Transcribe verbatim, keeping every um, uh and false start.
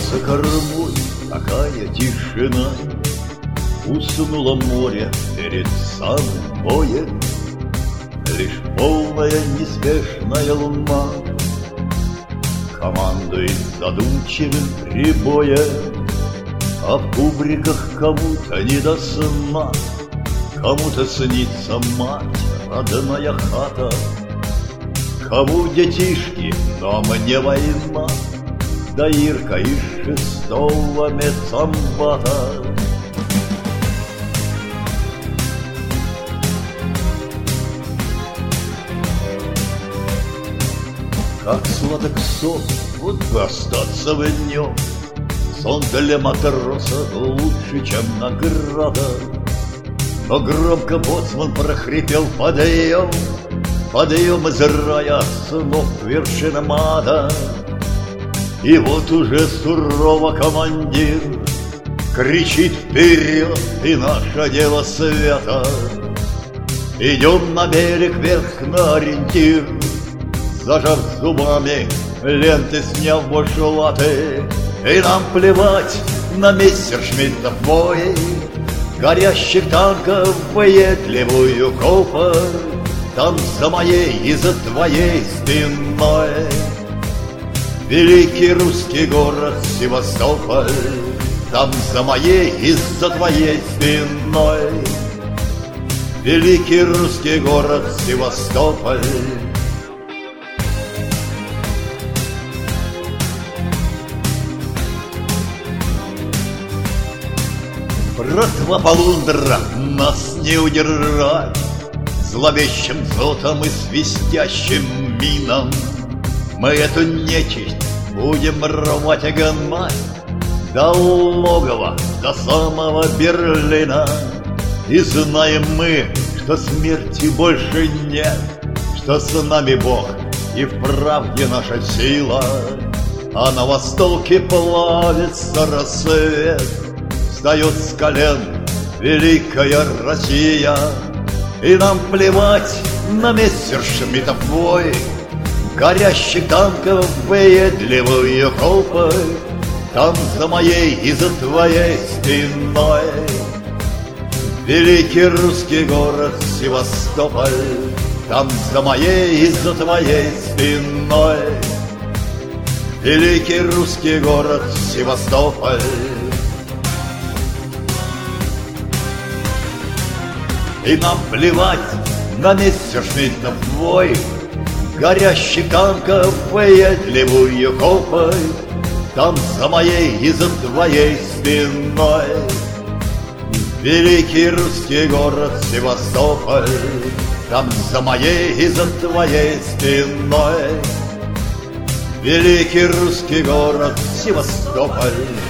за кормой такая тишина, уснуло море перед самым боем. Лишь полная неспешная луна командует задумчивым прибоем. А в кубриках кому-то не до сна, кому-то снится мать, родная хата, кому детишки, но мне война, да Ирка из шестого медсамбата. Как сладок сон, вот бы остаться в нем. Сон для матроса лучше, чем награда. Но громко боцман прохрипел: подъем, подъем из рая снов вершина мада. И вот уже сурово командир кричит вперед, и наше дело свято. Идем на берег вверх на ориентир, зажав зубами ленты, сняв бушлаты. И нам плевать на мессершмиттов бой, горящих танков въедливую копоть. Там за моей и за твоей спиной великий русский город Севастополь. Там за моей и за твоей спиной великий русский город Севастополь. Братва Полундра, нас не удержать зловещим зотом и свистящим минам. Мы эту нечисть будем рвать и гнать до логова, до самого Берлина. И знаем мы, что смерти больше нет, что с нами Бог и в правде наша сила. А на востоке плавится рассвет, встает с колен великая Россия. И нам плевать на мессершмиттов бой, горящих танков въедливую копоть. Там за моей и за твоей спиной великий русский город Севастополь. Там за моей и за твоей спиной великий русский город Севастополь. И нам плевать на мессершмиттов бой, горящих танков въедливую копоть. Там за моей и за твоей спиной великий русский город Севастополь. Там за моей и за твоей спиной великий русский город Севастополь.